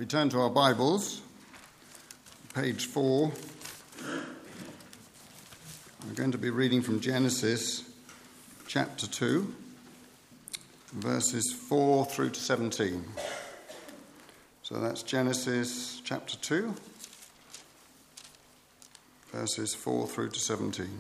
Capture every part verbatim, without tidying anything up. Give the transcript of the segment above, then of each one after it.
we turn to our Bibles, page four, we're going to be reading from Genesis chapter two, verses four through to seventeen. So that's Genesis chapter two, verses four through to seventeen.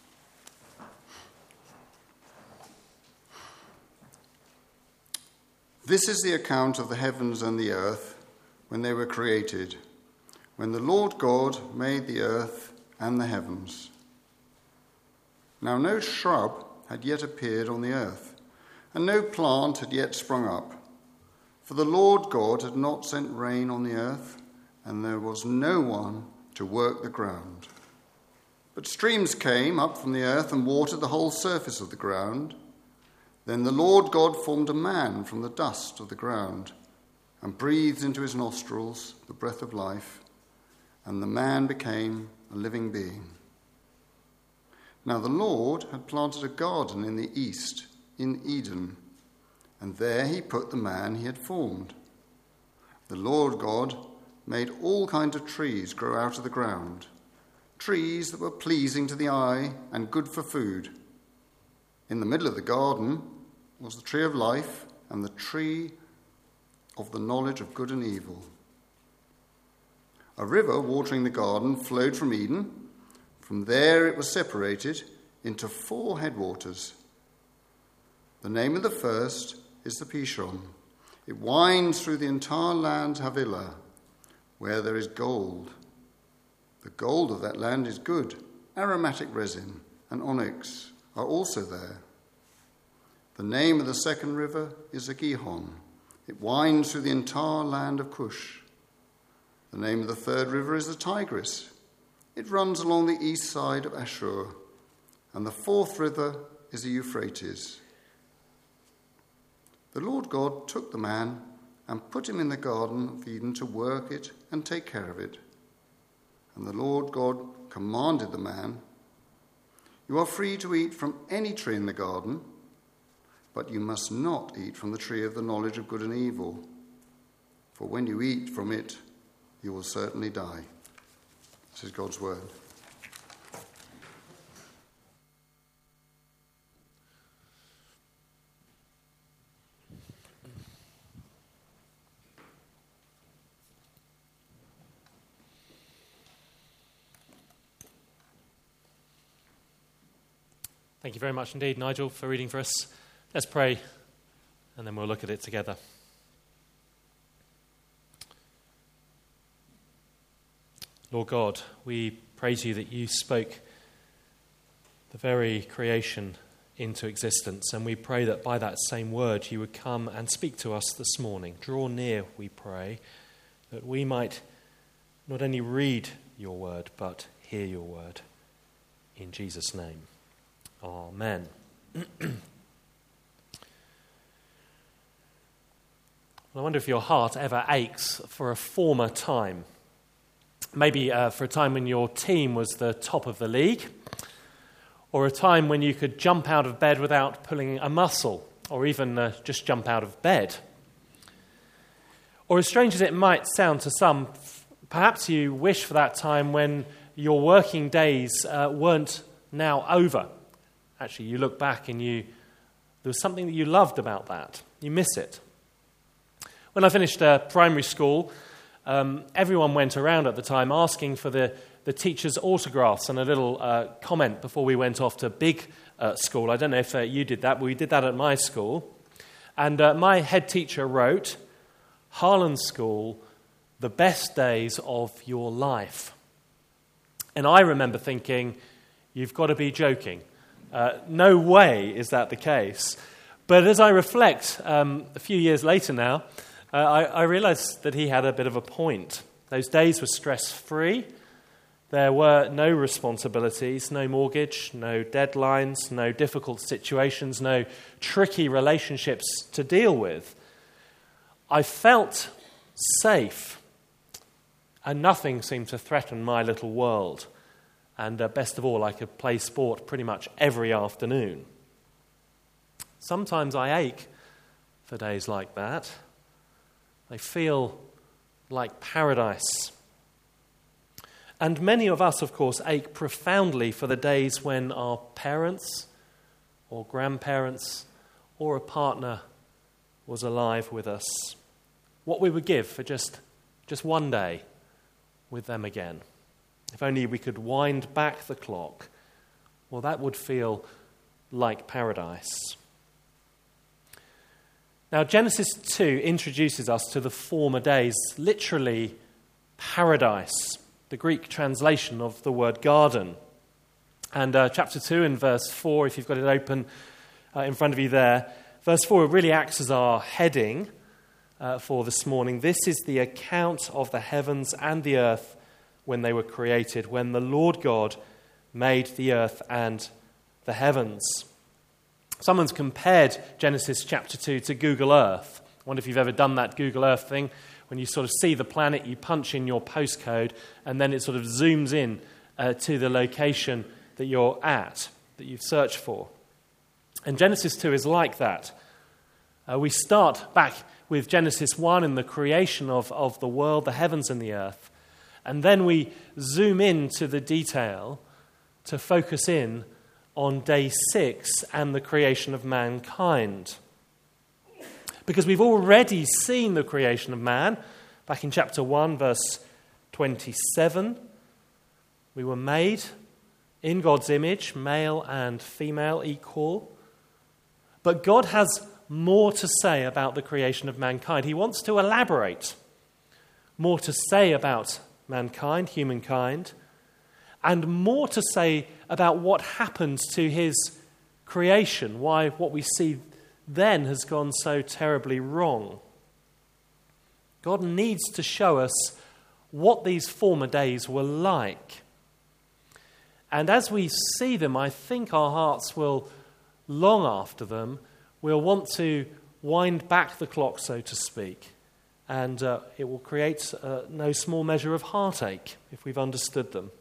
This is the account of the heavens and the earth when they were created, when the Lord God made the earth and the heavens. Now no shrub had yet appeared on the earth, and no plant had yet sprung up, for the Lord God had not sent rain on the earth, and there was no one to work the ground. But streams came up from the earth and watered the whole surface of the ground. Then the Lord God formed a man from the dust of the ground and breathed into his nostrils the breath of life, and the man became a living being. Now the Lord had planted a garden in the east, in Eden, and there he put the man he had formed. The Lord God made all kinds of trees grow out of the ground, trees that were pleasing to the eye and good for food. In the middle of the garden was the tree of life and the tree of the knowledge of good and evil. A river watering the garden flowed from Eden. From there it was separated into four headwaters. The name of the first is the Pishon. It winds through the entire land Havilah, where there is gold. The gold of that land is good. Aromatic resin and onyx are also there. The name of the second river is the Gihon. It winds through the entire land of Cush. The name of the third river is the Tigris. It runs along the east side of Ashur. And the fourth river is the Euphrates. The Lord God took the man and put him in the garden of Eden to work it and take care of it. And the Lord God commanded the man, "You are free to eat from any tree in the garden, but you must not eat from the tree of the knowledge of good and evil, for when you eat from it, you will certainly die." This is God's word. Thank you very much indeed, Nigel, for reading for us. Let's pray, and then we'll look at it together. Lord God, we praise you that you spoke the very creation into existence, and we pray that by that same word you would come and speak to us this morning. Draw near, we pray, that we might not only read your word, but hear your word. In Jesus' name, amen. I wonder if your heart ever aches for a former time. Maybe uh, for a time when your team was the top of the league, or a time when you could jump out of bed without pulling a muscle, or even uh, just jump out of bed. Or as strange as it might sound to some, perhaps you wish for that time when your working days uh, weren't now over. Actually, you look back and you there was something that you loved about that. You miss it. When I finished uh, primary school, um, everyone went around at the time asking for the, the teachers' autographs and a little uh, comment before we went off to big uh, school. I don't know if uh, you did that, but we did that at my school. And uh, my head teacher wrote, "Harlan School, the best days of your life." And I remember thinking, you've got to be joking. Uh, no way is that the case. But as I reflect um, a few years later now, uh, I, I realised that he had a bit of a point. Those days were stress-free. There were no responsibilities, no mortgage, no deadlines, no difficult situations, no tricky relationships to deal with. I felt safe, and nothing seemed to threaten my little world. And uh, best of all, I could play sport pretty much every afternoon. Sometimes I ache for days like that. They feel like paradise. And many of us, of course, ache profoundly for the days when our parents or grandparents or a partner was alive with us. What we would give for just, just one day with them again. If only we could wind back the clock, well, that would feel like paradise. Now, Genesis two introduces us to the former days, literally paradise, the Greek translation of the word garden. And uh, chapter two in verse four, if you've got it open uh, in front of you there, verse four really acts as our heading uh, for this morning. This is the account of the heavens and the earth when they were created, when the Lord God made the earth and the heavens. Someone's compared Genesis chapter two to Google Earth. I wonder if you've ever done that Google Earth thing, when you sort of see the planet, you punch in your postcode, and then it sort of zooms in uh, to the location that you're at, that you've searched for. And Genesis two is like that. Uh, we start back with Genesis one and the creation of, of the world, the heavens and the earth, and then we zoom into the detail to focus in on day six and the creation of mankind. Because we've already seen the creation of man back in chapter one, verse twenty-seven. We were made in God's image, male and female, equal. But God has more to say about the creation of mankind. He wants to elaborate, more to say about mankind, humankind, and more to say about what happened to his creation, why what we see then has gone so terribly wrong. God needs to show us what these former days were like. And as we see them, I think our hearts will long after them. We'll want to wind back the clock, so to speak, and uh, it will create uh, no small measure of heartache if we've understood them.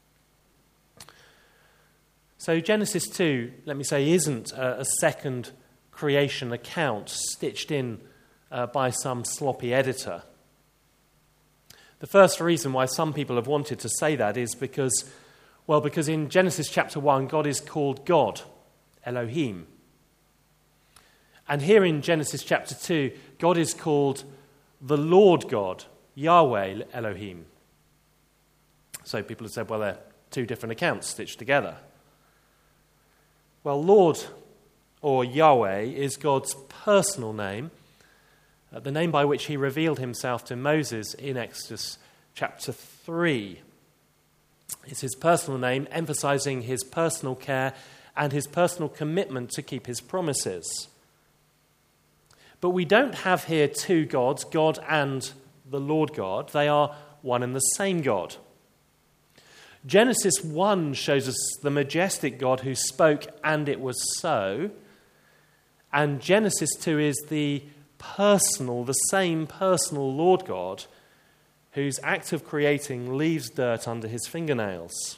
So Genesis two, let me say, isn't a, a second creation account stitched in uh, by some sloppy editor. The first reason why some people have wanted to say that is because, well, because in Genesis chapter one, God is called God, Elohim. And here in Genesis chapter two, God is called the Lord God, Yahweh Elohim. So people have said, well, they're two different accounts stitched together. Well, Lord, or Yahweh, is God's personal name, uh, the name by which he revealed himself to Moses in Exodus chapter three. It's his personal name, emphasizing his personal care and his personal commitment to keep his promises. But we don't have here two gods, God and the Lord God. They are one and the same God. Genesis one shows us the majestic God who spoke, and it was so. And Genesis two is the personal, the same personal Lord God whose act of creating leaves dirt under his fingernails.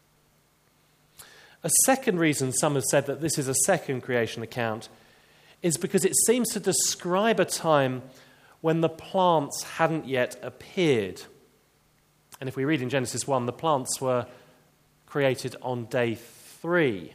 A second reason some have said that this is a second creation account is because it seems to describe a time when the plants hadn't yet appeared. And if we read in Genesis one, the plants were created on day three.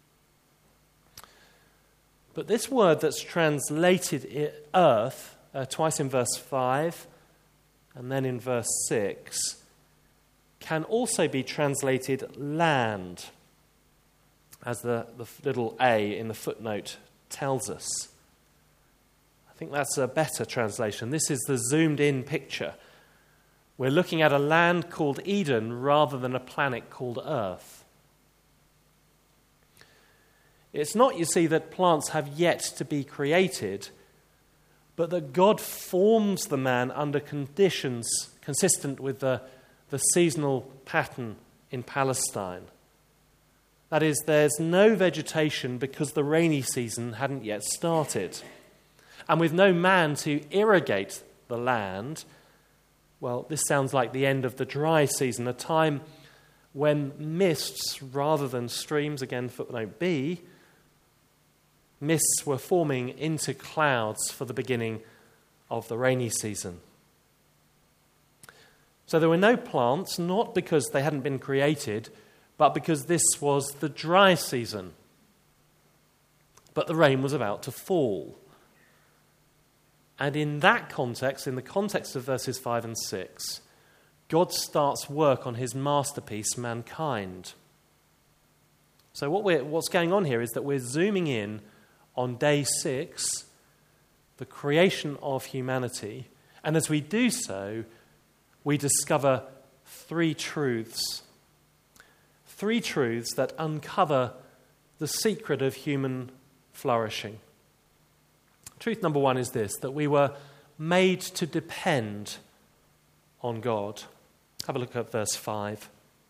But this word that's translated earth, uh, twice in verse five and then in verse six, can also be translated land, as the, the little A in the footnote tells us. I think that's a better translation. This is the zoomed-in picture. We're looking at a land called Eden rather than a planet called Earth. It's not, you see, that plants have yet to be created, but that God forms the man under conditions consistent with the, the seasonal pattern in Palestine. That is, there's no vegetation because the rainy season hadn't yet started. And with no man to irrigate the land, well, this sounds like the end of the dry season, a time when mists, rather than streams, again footnote B, mists were forming into clouds for the beginning of the rainy season. So there were no plants, not because they hadn't been created, but because this was the dry season. But the rain was about to fall. And in that context, in the context of verses five and six, God starts work on his masterpiece, mankind. So what we're, what's going on here is that we're zooming in on day six, the creation of humanity. And as we do so, we discover three truths. Three truths that uncover the secret of human flourishing. Truth number one is this, that we were made to depend on God. Have a look at verse five.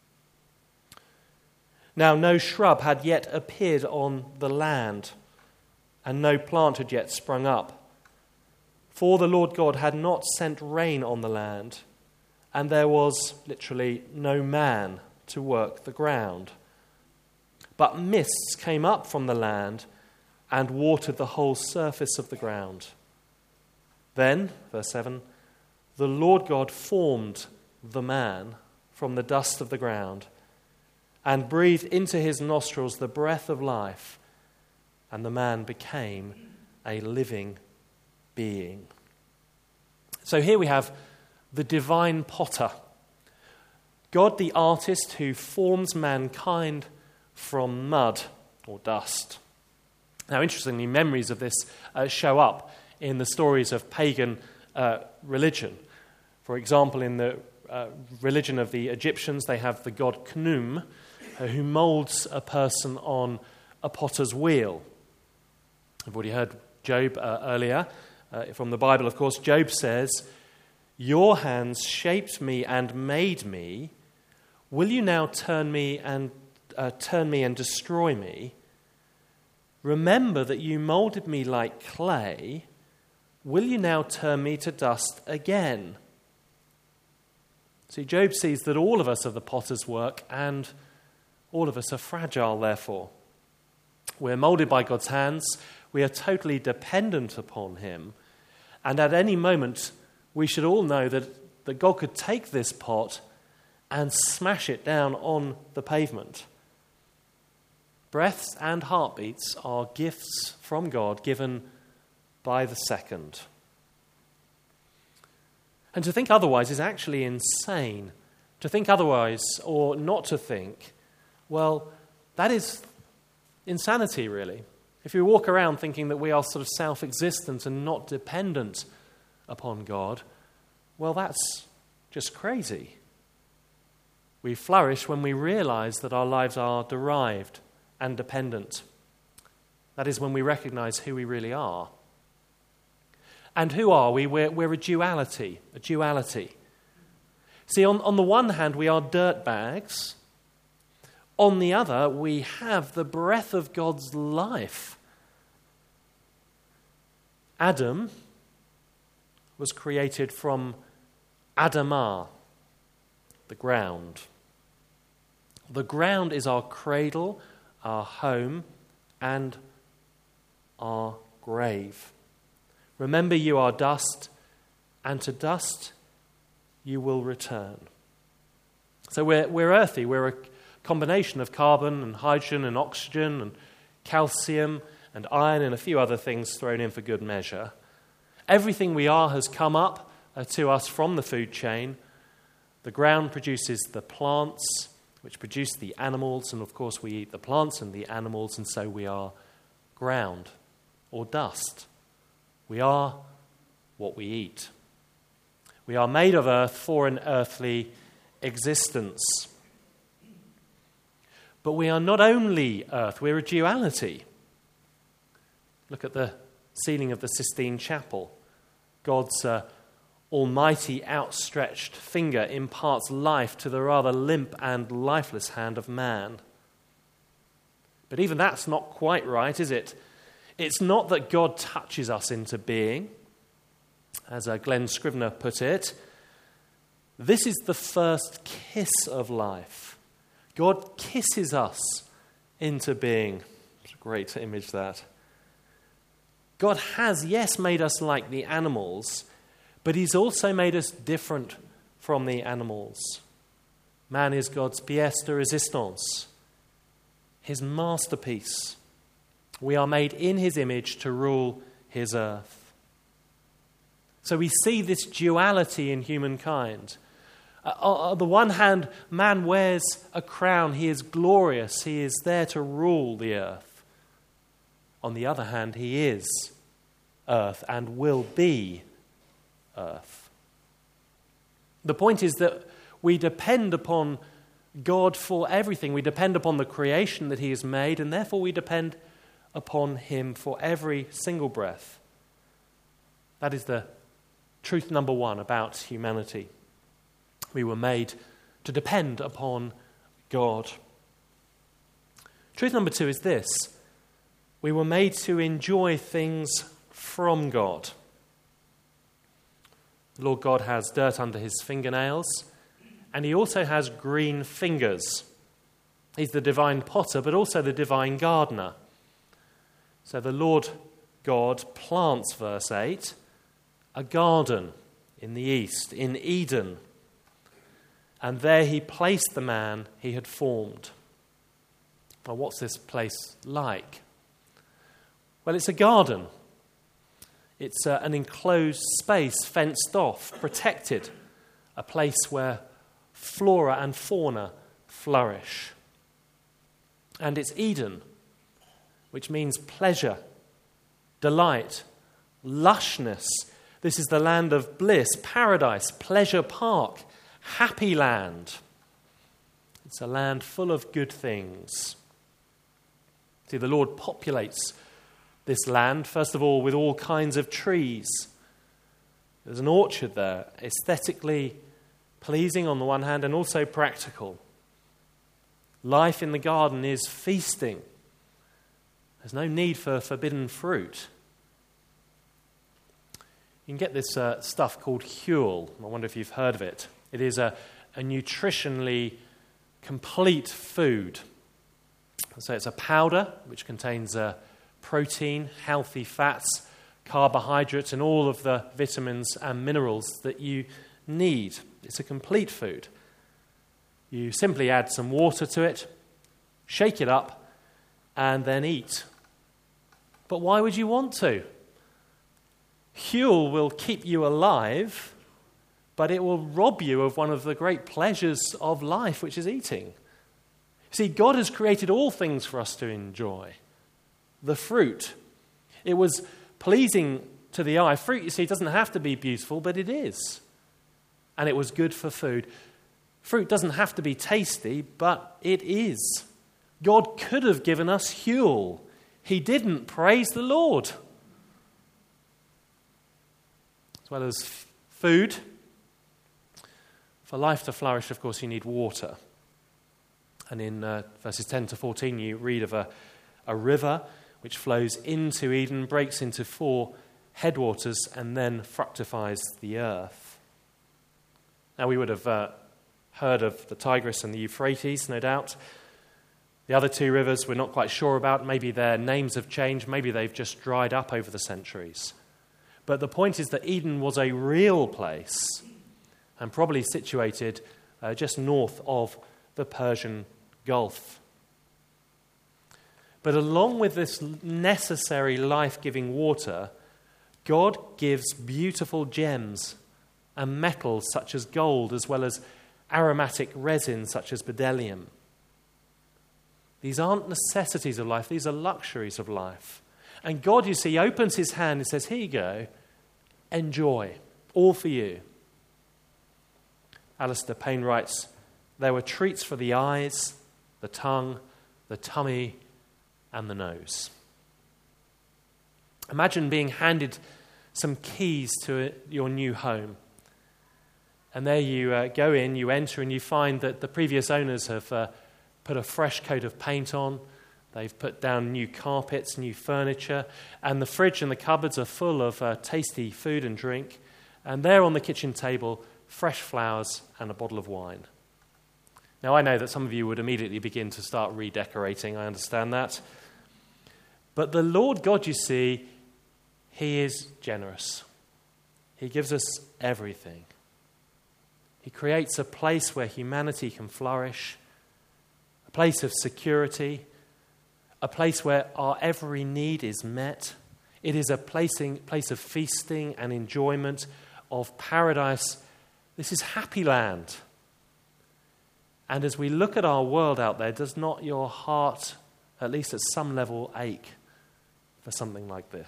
Now no shrub had yet appeared on the land, and no plant had yet sprung up. For the Lord God had not sent rain on the land, and there was literally no man to work the ground. But mists came up from the land and watered the whole surface of the ground. Then, verse seven, the Lord God formed the man from the dust of the ground and breathed into his nostrils the breath of life, and the man became a living being. So here we have the divine potter, God the artist who forms mankind from mud or dust. Now, interestingly, memories of this uh, show up in the stories of pagan uh, religion. For example, in the uh, religion of the Egyptians, they have the god Khnum, uh, who molds a person on a potter's wheel. I've already heard Job uh, earlier. Uh, from the Bible, of course, Job says, "Your hands shaped me and made me. Will you now turn me and uh, turn me and destroy me? Remember that you molded me like clay. Will you now turn me to dust again?" See, Job sees that all of us are the potter's work, and all of us are fragile, therefore. We're molded by God's hands. We are totally dependent upon him. And at any moment, we should all know that, that God could take this pot and smash it down on the pavement. Breaths and heartbeats are gifts from God given by the second. And to think otherwise is actually insane. To think otherwise, or not to think, well, that is insanity, really. If we walk around thinking that we are sort of self-existent and not dependent upon God, well, that's just crazy. We flourish when we realize that our lives are derived and dependent. That is when we recognize who we really are. And who are we? We're, we're a duality, a duality. See, on, on the one hand, we are dirtbags. On the other, we have the breath of God's life. Adam was created from Adamah, the ground. The ground is our cradle, our home, and our grave. Remember, you are dust, and to dust you will return. So we're, we're earthy. We're a combination of carbon and hydrogen and oxygen and calcium and iron and a few other things thrown in for good measure. Everything we are has come up uh, to us from the food chain. The ground produces the plants, which produce the animals, and of course we eat the plants and the animals, and so we are ground or dust. We are what we eat. We are made of earth for an earthly existence. But we are not only earth, we're a duality. Look at the ceiling of the Sistine Chapel. God's uh, almighty outstretched finger imparts life to the rather limp and lifeless hand of man. But even that's not quite right, is it? It's not that God touches us into being, as uh, Glenn Scrivener put it. This is the first kiss of life. God kisses us into being. It's a great image, that. God has, yes, made us like the animals, but he's also made us different from the animals. Man is God's pièce de résistance, his masterpiece. We are made in his image to rule his earth. So we see this duality in humankind. Uh, on the one hand, man wears a crown. He is glorious. He is there to rule the earth. On the other hand, he is earth and will be earth. The point is that we depend upon God for everything. We depend upon the creation that he has made, and therefore we depend upon him for every single breath. That is the truth number one about humanity. We were made to depend upon God. Truth number two is this: we were made to enjoy things from God. The Lord God has dirt under his fingernails, and he also has green fingers. He's the divine potter, but also the divine gardener. So the Lord God plants, verse eight, a garden in the east, in Eden. And there he placed the man he had formed. Well, what's this place like? Well, it's a garden. It's uh, an enclosed space, fenced off, protected. A place where flora and fauna flourish. And it's Eden, which means pleasure, delight, lushness. This is the land of bliss, paradise, pleasure park, happy land. It's a land full of good things. See, the Lord populates this land, first of all, with all kinds of trees. There's an orchard there, aesthetically pleasing on the one hand and also practical. Life in the garden is feasting. There's no need for forbidden fruit. You can get this uh, stuff called Huel. I wonder if you've heard of it. It is a, a nutritionally complete food. So it's a powder which contains uh, protein, healthy fats, carbohydrates, and all of the vitamins and minerals that you need. It's a complete food. You simply add some water to it, shake it up, and then eat. But why would you want to? Huel will keep you alive, but it will rob you of one of the great pleasures of life, which is eating. See, God has created all things for us to enjoy. The fruit. It was pleasing to the eye. Fruit, you see, doesn't have to be beautiful, but it is. And it was good for food. Fruit doesn't have to be tasty, but it is. God could have given us Huel. He didn't. Praise the Lord. As well as f- food, for life to flourish, of course, you need water. And in uh, verses ten to fourteen, you read of a, a river which flows into Eden, breaks into four headwaters, and then fructifies the earth. Now, we would have uh, heard of the Tigris and the Euphrates, no doubt. The other two rivers we're not quite sure about. Maybe their names have changed. Maybe they've just dried up over the centuries. But the point is that Eden was a real place and probably situated uh, just north of the Persian Gulf. But along with this necessary life-giving water, God gives beautiful gems and metals such as gold, as well as aromatic resin such as bdellium. These aren't necessities of life, these are luxuries of life. And God, you see, opens his hand and says, here you go, enjoy, all for you. Alistair Payne writes, there were treats for the eyes, the tongue, the tummy, and the nose. Imagine being handed some keys to your new home. And there you uh, go in, you enter, and you find that the previous owners have uh, put a fresh coat of paint on. They've put down new carpets, new furniture, and the fridge and the cupboards are full of uh, tasty food and drink. And there on the kitchen table, fresh flowers and a bottle of wine. Now, I know that some of you would immediately begin to start redecorating. I understand that. But the Lord God, you see, he is generous. He gives us everything. He creates a place where humanity can flourish, a place of security, a place where our every need is met. It is a placing, place of feasting and enjoyment, of paradise. This is happy land. And as we look at our world out there, does not your heart, at least at some level, ache for something like this?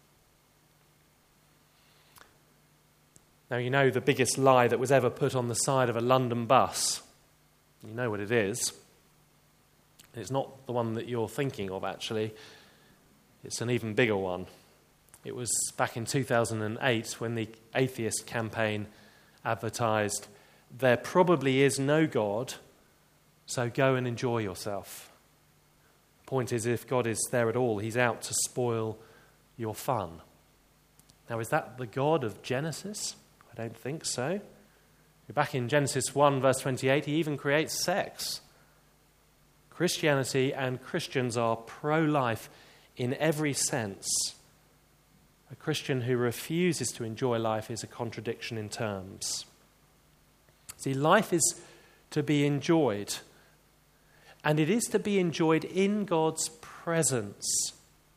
Now, you know the biggest lie that was ever put on the side of a London bus. You know what it is. It's not the one that you're thinking of, actually. It's an even bigger one. It was back in two thousand eight when the Atheist Campaign advertised, "There probably is no God, so go and enjoy yourself." The point is, if God is there at all, he's out to spoil your fun. Now, is that the God of Genesis? I don't think so. Back in Genesis one, verse twenty-eight, he even creates sex. Christianity and Christians are pro-life in every sense. A Christian who refuses to enjoy life is a contradiction in terms. See, life is to be enjoyed, and it is to be enjoyed in God's presence.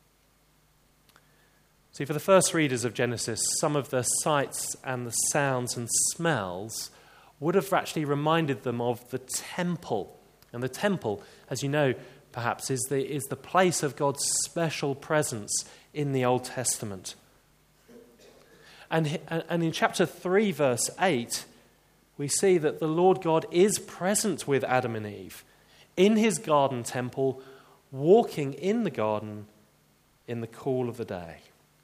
See, for the first readers of Genesis, some of the sights and the sounds and smells would have actually reminded them of the temple. And the temple, as you know, perhaps, is the, is the place of God's special presence in the Old Testament. And, and in chapter three, verse eight, we see that the Lord God is present with Adam and Eve in his garden temple, walking in the garden in the cool of the day.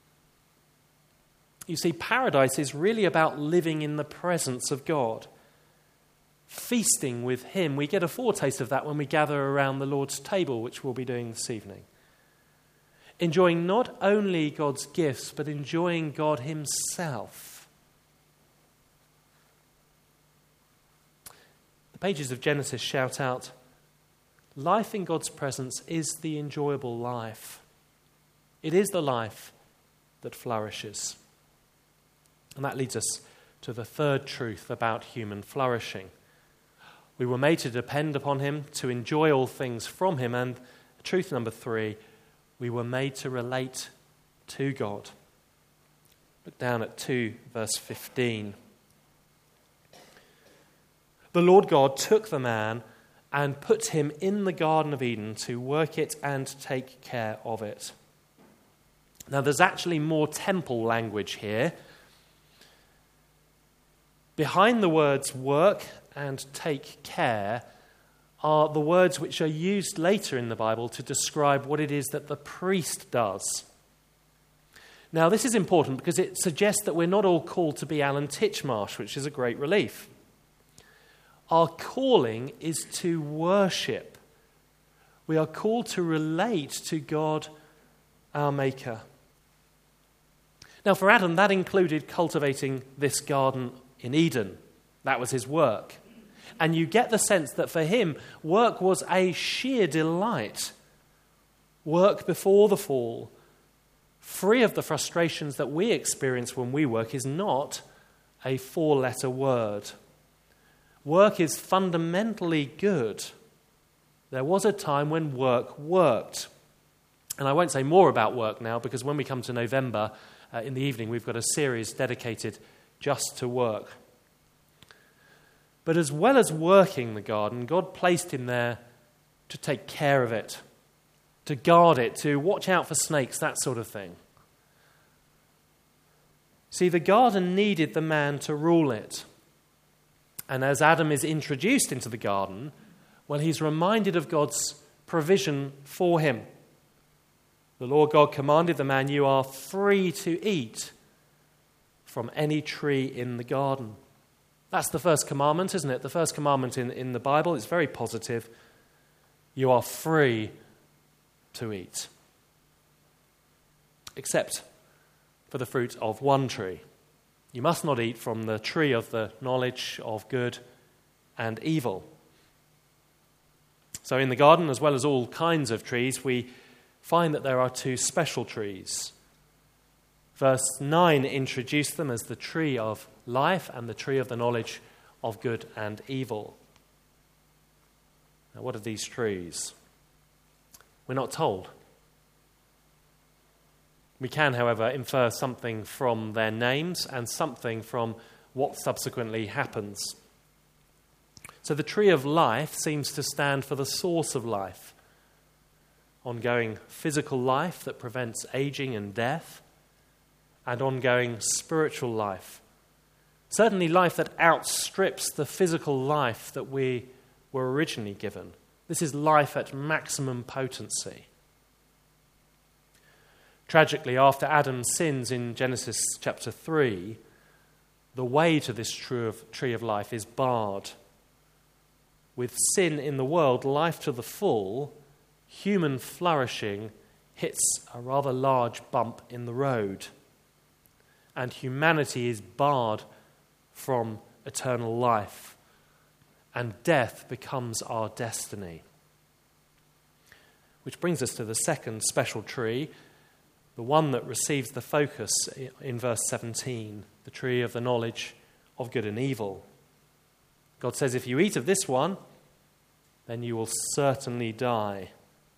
You see, paradise is really about living in the presence of God, feasting with him. We get a foretaste of that when we gather around the Lord's table, which we'll be doing this evening. Enjoying not only God's gifts, but enjoying God himself. The pages of Genesis shout out, life in God's presence is the enjoyable life. It is the life that flourishes. And that leads us to the third truth about human flourishing. We were made to depend upon him, to enjoy all things from him. And truth number three, we were made to relate to God. Look down at two, verse fifteen. The Lord God took the man and put him in the Garden of Eden to work it and take care of it. Now, there's actually more temple language here. Behind the words work and take care are the words which are used later in the Bible to describe what it is that the priest does. Now, this is important because it suggests that we're not all called to be Alan Titchmarsh, which is a great relief. Our calling is to worship. We are called to relate to God, our Maker. Now, for Adam, that included cultivating this garden in Eden. That was his work. And you get the sense that for him, work was a sheer delight. Work before the fall, free of the frustrations that we experience when we work, is not a four-letter word. Work is fundamentally good. There was a time when work worked. And I won't say more about work now, because when we come to November, uh, in the evening, we've got a series dedicated just to work. But as well as working the garden, God placed him there to take care of it, to guard it, to watch out for snakes, that sort of thing. See, the garden needed the man to rule it. And as Adam is introduced into the garden, well, he's reminded of God's provision for him. The Lord God commanded the man, "You are free to eat from any tree in the garden." That's the first commandment, isn't it? The first commandment in, in the Bible is very positive. You are free to eat. Except for the fruit of one tree. You must not eat from the tree of the knowledge of good and evil. So in the garden, as well as all kinds of trees, we find that there are two special trees. Verse nine introduced them as the tree of life and the tree of the knowledge of good and evil. Now, what are these trees? We're not told. We can, however, infer something from their names and something from what subsequently happens. So the tree of life seems to stand for the source of life. Ongoing physical life that prevents aging and death, and ongoing spiritual life. Certainly life that outstrips the physical life that we were originally given. This is life at maximum potency. Tragically, after Adam sins in Genesis chapter three, the way to this tree of, tree of life is barred. With sin in the world, life to the full, human flourishing hits a rather large bump in the road. And humanity is barred from eternal life. And death becomes our destiny. Which brings us to the second special tree, the one that receives the focus in verse seventeen, the tree of the knowledge of good and evil. God says, if you eat of this one, then you will certainly die.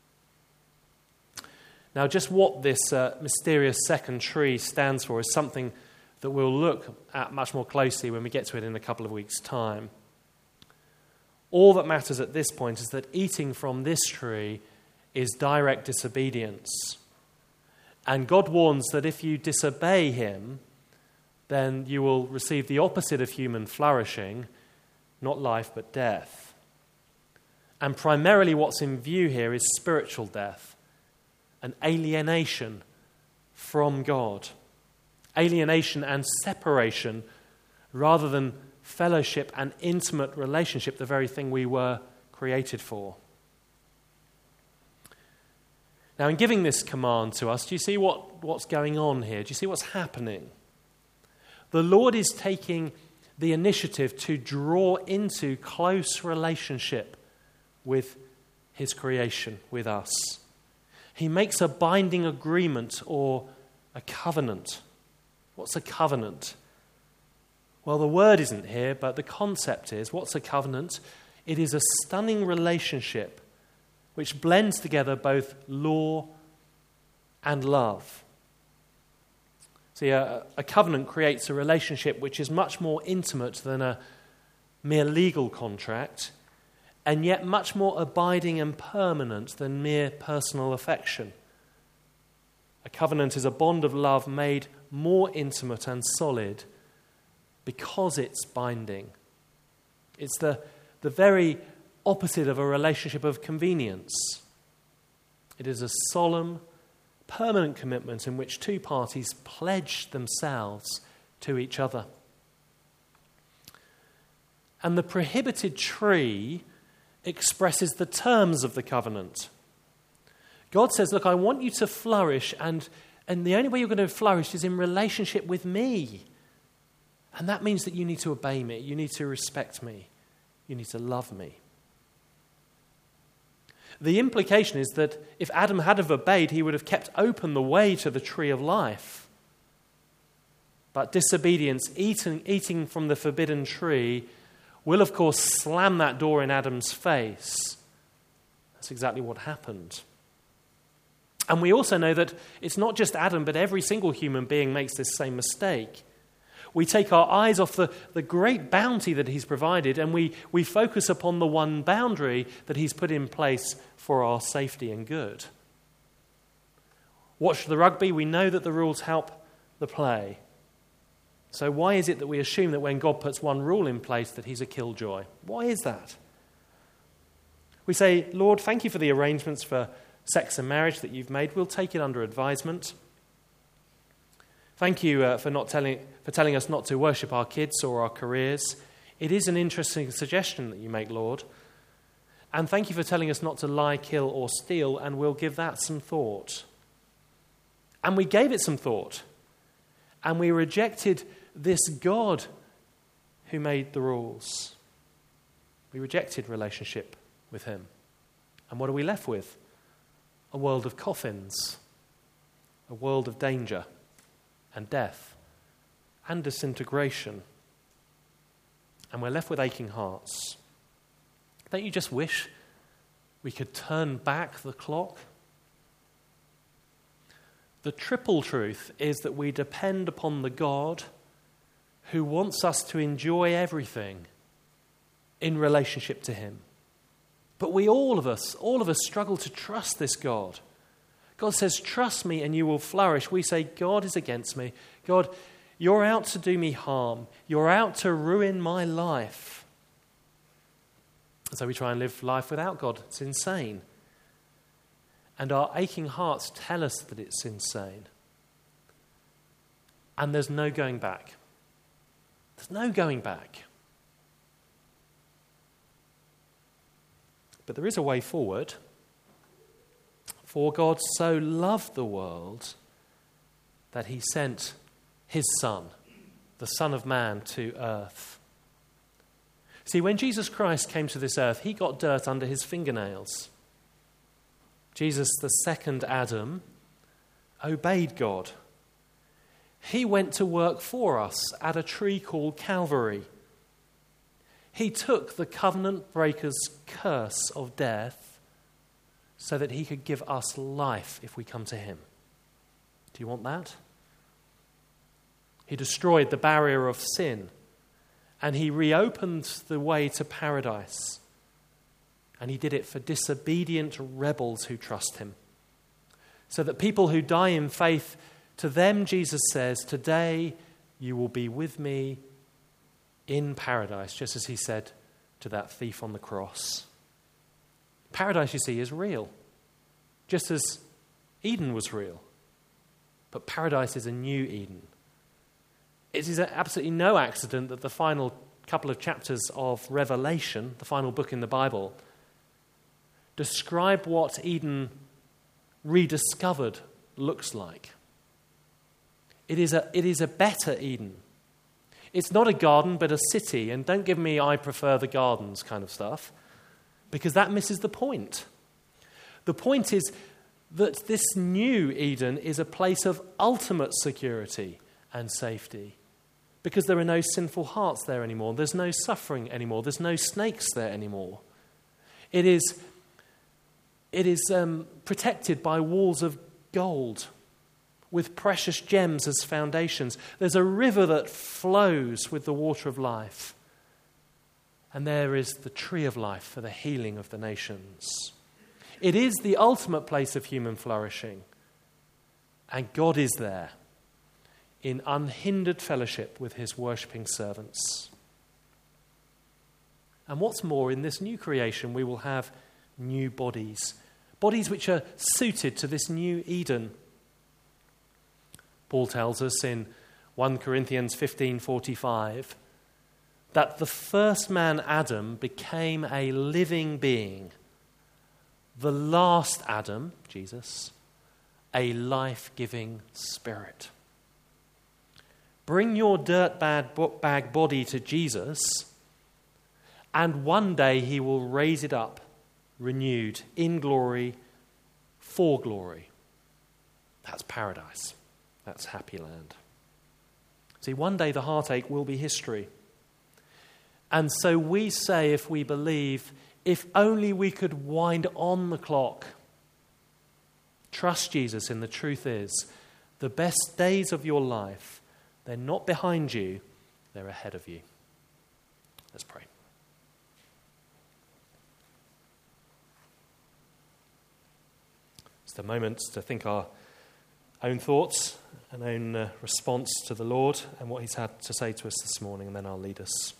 Now, just what this uh, mysterious second tree stands for is something that we'll look at much more closely when we get to it in a couple of weeks' time. All that matters at this point is that eating from this tree is direct disobedience. And God warns that if you disobey him, then you will receive the opposite of human flourishing, not life but death. And primarily what's in view here is spiritual death, an alienation from God. Alienation and separation rather than fellowship and intimate relationship, the very thing we were created for. Now, in giving this command to us, do you see what, what's going on here? Do you see what's happening? The Lord is taking the initiative to draw into close relationship with his creation, with us. He makes a binding agreement or a covenant. What's a covenant? Well, the word isn't here, but the concept is, what's a covenant? It is a stunning relationship which blends together both law and love. See, a, a covenant creates a relationship which is much more intimate than a mere legal contract, and yet much more abiding and permanent than mere personal affection. A covenant is a bond of love made more intimate and solid because it's binding. It's the, the very opposite of a relationship of convenience. It is a solemn, permanent commitment in which two parties pledge themselves to each other. And the prohibited tree expresses the terms of the covenant. God says, look, I want you to flourish, and, and the only way you're going to flourish is in relationship with me. And that means that you need to obey me, you need to respect me, you need to love me. The implication is that if Adam had have obeyed, he would have kept open the way to the tree of life. But disobedience, eating, eating from the forbidden tree, will of course slam that door in Adam's face. That's exactly what happened. And we also know that it's not just Adam, but every single human being makes this same mistake. We take our eyes off the, the great bounty that he's provided, and we, we focus upon the one boundary that he's put in place for our safety and good. Watch the rugby, we know that the rules help the play. So why is it that we assume that when God puts one rule in place that he's a killjoy? Why is that? We say, Lord, thank you for the arrangements for sex and marriage that you've made. We'll take it under advisement. Thank you uh, for not telling for telling us not to worship our kids or our careers. It is an interesting suggestion that you make, Lord. And thank you for telling us not to lie, kill, or steal, and we'll give that some thought. And we gave it some thought. And we rejected this God who made the rules. We rejected relationship with him. And what are we left with? A world of coffins, a world of danger and death and disintegration. and we're left with aching hearts, don't you just wish we could turn back the clock? The triple truth is that we depend upon the God who wants us to enjoy everything in relationship to him. But we, all of us, all of us struggle to trust this God. God says, trust me and you will flourish. We say, God is against me. God, you're out to do me harm. You're out to ruin my life. And so we try and live life without God. It's insane. And our aching hearts tell us that it's insane. And there's no going back. There's no going back. But there is a way forward. For God so loved the world that he sent his Son, the Son of Man, to earth. See, when Jesus Christ came to this earth, he got dirt under his fingernails. Jesus, the second Adam, obeyed God. He went to work for us at a tree called Calvary. He took the covenant breaker's curse of death so that he could give us life if we come to him. Do you want that? He destroyed the barrier of sin, and he reopened the way to paradise. And he did it for disobedient rebels who trust him. So that people who die in faith, to them Jesus says, today you will be with me in paradise, just as he said to that thief on the cross. Paradise, you see, is real, just as Eden was real. But paradise is a new Eden. It is absolutely no accident that the final couple of chapters of Revelation, the final book in the Bible, describe what Eden rediscovered looks like. It is a, it is a better Eden. It's not a garden, but a city. And don't give me I prefer the gardens kind of stuff, because that misses the point. The point is that this new Eden is a place of ultimate security and safety, because there are no sinful hearts there anymore. There's no suffering anymore. There's no snakes there anymore. It is, it is um, protected by walls of gold with precious gems as foundations. There's a river that flows with the water of life. And there is the tree of life for the healing of the nations. It is the ultimate place of human flourishing. And God is there in unhindered fellowship with his worshipping servants. And what's more, in this new creation, we will have new bodies. Bodies which are suited to this new Eden. Paul tells us in First Corinthians fifteen forty-five that the first man, Adam, became a living being. The last Adam, Jesus, a life-giving spirit. Bring your dirtbag body to Jesus, and one day he will raise it up, renewed, in glory, for glory. That's paradise. That's happy land. See, one day the heartache will be history. And so we say, if we believe, if only we could wind on the clock. Trust Jesus, and the truth is, the best days of your life, they're not behind you, they're ahead of you. Let's pray. It's the moment to think our own thoughts and own uh, response to the Lord and what he's had to say to us this morning, and then I'll lead us.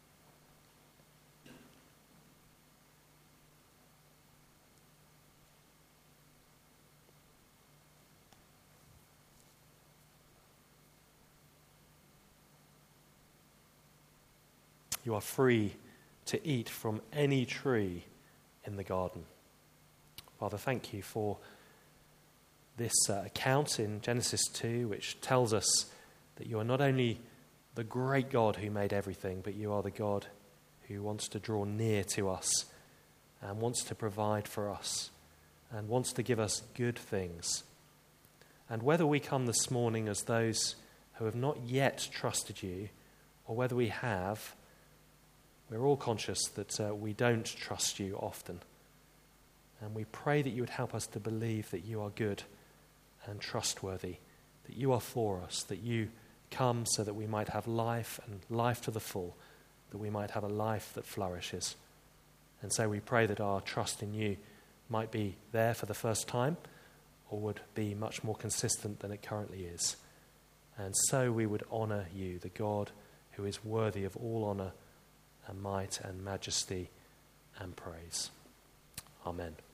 You are free to eat from any tree in the garden. Father, thank you for this uh, account in Genesis two, which tells us that you are not only the great God who made everything, but you are the God who wants to draw near to us and wants to provide for us and wants to give us good things. And whether we come this morning as those who have not yet trusted you, or whether we have, We're all conscious that uh, we don't trust you often. And we pray that you would help us to believe that you are good and trustworthy, that you are for us, that you come so that we might have life and life to the full, that we might have a life that flourishes. And so we pray that our trust in you might be there for the first time, or would be much more consistent than it currently is. And so we would honour you, the God who is worthy of all honour and might and majesty and praise. Amen.